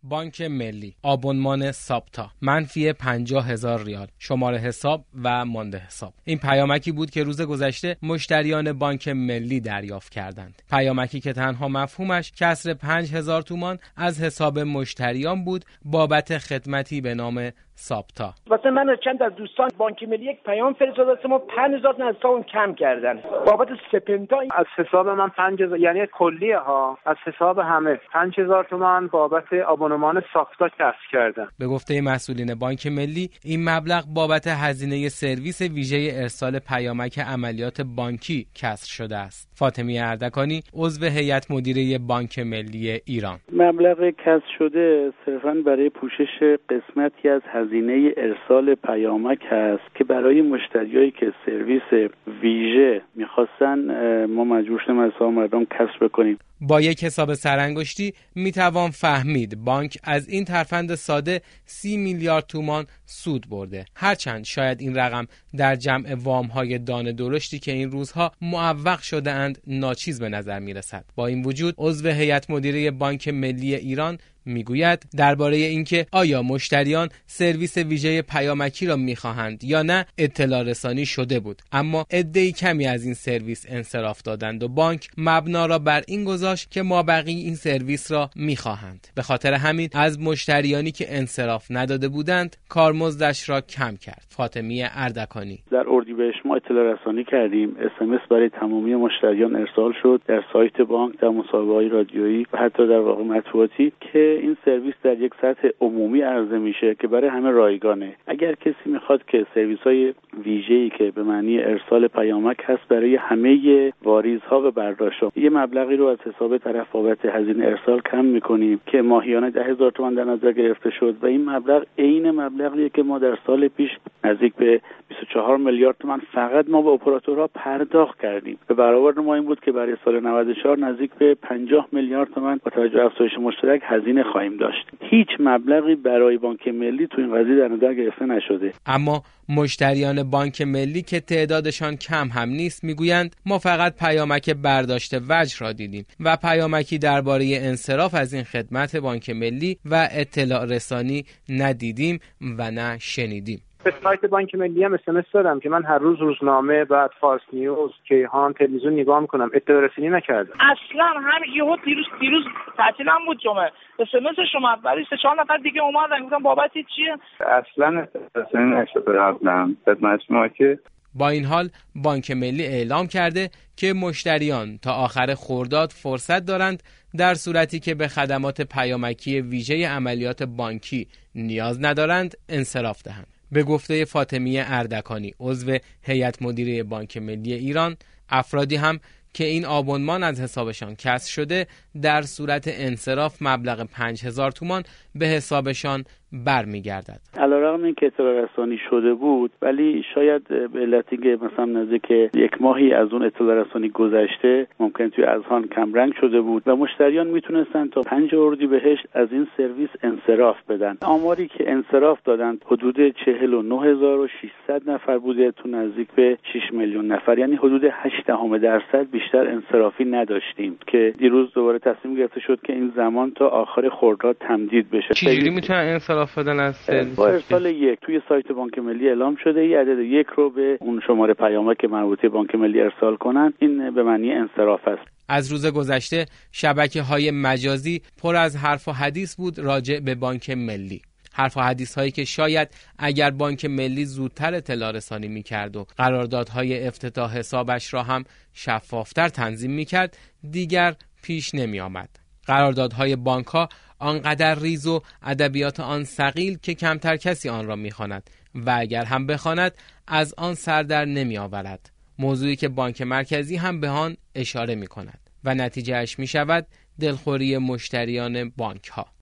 بانک ملی، آبونمان ساپتا، منفی 50,000 ریال، شماره حساب و مانده حساب. این پیامکی بود که روز گذشته مشتریان بانک ملی دریافت کردند. پیامکی که تنها مفهومش کسر 5,000 تومان از حساب مشتریان بود بابت خدمتی به نام ساپتا. واسه من چند از دوستان بانک ملی یک پیام فرستاد، ما 5,000 از حسابم کم کردن بابت سپنتا. از حساب من 5,000 یعنی کلیه ها، از حساب همه 5,000 تومان بابت آبونمان ساپتا کسر کردن. به گفته مسئولین بانک ملی این مبلغ بابت هزینه سرویس ویژه ارسال پیامک عملیات بانکی کسر شده است. فاطمی اردکانی، عضو هیئت مدیره بانک ملی ایران: مبلغ کسر شده صرفاً برای پوشش قسمتی از هزینه ارسال پیامک هست که برای مشتریایی که سرویس ویژه می‌خواستن ما مجبور شدیم از حساب مردم کسر بکنیم. با یک حساب سرانگشتی میتوان فهمید بانک از این ترفند ساده 30 میلیارد تومان سود برده. هرچند شاید این رقم در جمع وام‌های دانه درشتی که این روزها معوق شده اند ناچیز به نظر میرسد. با این وجود عضو هیئت مدیره بانک ملی ایران میگوید درباره اینکه آیا مشتریان سرویس ویژه پیامکی را میخواهند یا نه اطلاع رسانی شده بود، اما عده‌ای کمی از این سرویس انصراف دادند و بانک مبنا را بر این گذاشت که مابقی این سرویس را میخواهند. به خاطر همین از مشتریانی که انصراف نداده بودند کارمزدش را کم کرد. فاطمی اردکانی: در اردیبهشت ما اطلاع رسانی کردیم، SMS برای تمامی مشتریان ارسال شد در سایت بانک، در مصاحبه‌های رادیویی و حتی در واقع مطبوعاتی که این سرویس در یک سطح عمومی عرضه میشه که برای همه رایگانه. اگر کسی میخواد که سرویس‌های ویژه‌ای که به معنی ارسال پیامک هست برای همه واریزها و برداشت‌ها یه مبلغی رو از حساب طرف بابت هزینه ارسال کم میکنیم که ماهیانه 10,000 تومان در نظر گرفته شد و این مبلغ عین مبلغیه که ما در سال پیش نزدیک به 24 میلیارد تومان فقط ما به اپراتورها پرداخت کردیم. به برابر ما این بود که برای سال 94 نزدیک به 50 میلیارد تومان با توجه به افزایش مشترک هزینه خواهیم داشت. هیچ مبلغی برای بانک ملی تو این قضیه در نظر گرفته نشده. اما مشتریان بانک ملی که تعدادشان کم هم نیست میگویند ما فقط پیامک برداشت وجه را دیدیم و پیامکی درباره انصراف از این خدمت بانک ملی و اطلاع رسانی ندیدیم و نه شنیدیم. به سایت بانک ملی هم SMS دادم که من هر روز روزنامه بعد فارس نیوز کیهان تلویزیون نگاه میکنم، اطلاع رسانی نکردم. اصلا همین یهو دیروز تعطیلم بود جمعه، SMS شما برای 3-4 نفر دیگه اومدن گفتم بابت چیه؟ اصلا اطلاع نشده قبلا خدمت شما که. با این حال بانک ملی اعلام کرده که مشتریان تا آخر خرداد فرصت دارند در صورتی که به خدمات پیامکی ویژه عملیات بانکی نیاز ندارند انصراف دهند. به گفته فاطمی اردکانی، عضو هیئت مدیره بانک ملی ایران، افرادی هم که این آبونمان از حسابشان کسر شده در صورت انصراف مبلغ 5,000 تومان به حسابشان برمیگردد. علیرغم اینکه اطلاع رسانی شده بود ولی شاید به علتی که مثلا نزدیک 1 ماهی از اون اطلاع رسانی گذشته ممکن توی اذهان کم رنگ شده بود و مشتریان میتونستن تا 5 اردیبهشت از این سرویس انصراف بدن. آماری که انصراف دادن حدود 49,600 نفر بوده تو نزدیک به 6 میلیون نفر، یعنی حدود 8% بیشتر انصرافی نداشتیم که دیروز دوباره تصمیم گرفته شد که این زمان تا آخر خرداد تمدید بشه. چجوری میتونن انصراف بدن از سرویس؟ با ارسال 1 توی سایت بانک ملی اعلام شده ای عدد 1 رو به اون شماره پیامک مربوطه بانک ملی ارسال کنن، این به معنی انصراف است. از روز گذشته شبکه‌های مجازی پر از حرف و حدیث بود راجع به بانک ملی. حرف و حدیث هایی که شاید اگر بانک ملی زودتر اطلاع رسانی می‌کرد و قراردادهای افتتاح حسابش را هم شفافتر تنظیم می‌کرد دیگر پیش نمی‌آمد. قراردادهای بانک‌ها آنقدر ریز و ادبیات آن ثقیل که کمتر کسی آن را می‌خواند و اگر هم بخواند از آن سر در نمی‌آورد. موضوعی که بانک مرکزی هم به آن اشاره می‌کند و نتیجهش می‌شود دلخوری مشتریان بانک‌ها.